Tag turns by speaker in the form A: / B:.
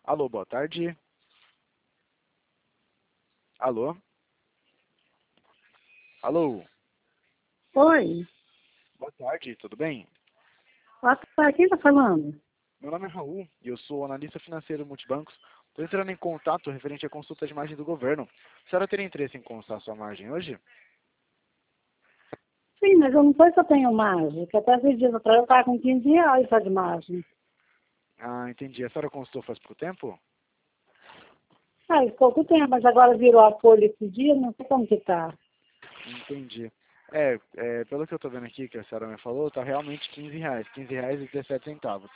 A: Alô, boa tarde. Alô? Alô?
B: Oi,
A: Boa tarde, tudo bem?
B: quem está falando?
A: Meu nome é Raul e eu sou analista financeiro multibancos. Estou entrando em contato referente à consulta de margem do governo. A senhora teria interesse em consultar sua margem hoje?
B: Sim, mas eu não sei se eu tenho margem, que até esses dias atrás eu estava com R$ 15 só de margem.
A: Ah, entendi. A senhora consultou faz pouco tempo?
B: Ah, pouco tempo, mas agora virou a folha esse dia, não sei como que tá.
A: Entendi. Pelo que eu estou vendo aqui, que a senhora me falou, está realmente R$ 15. R$ 15,17.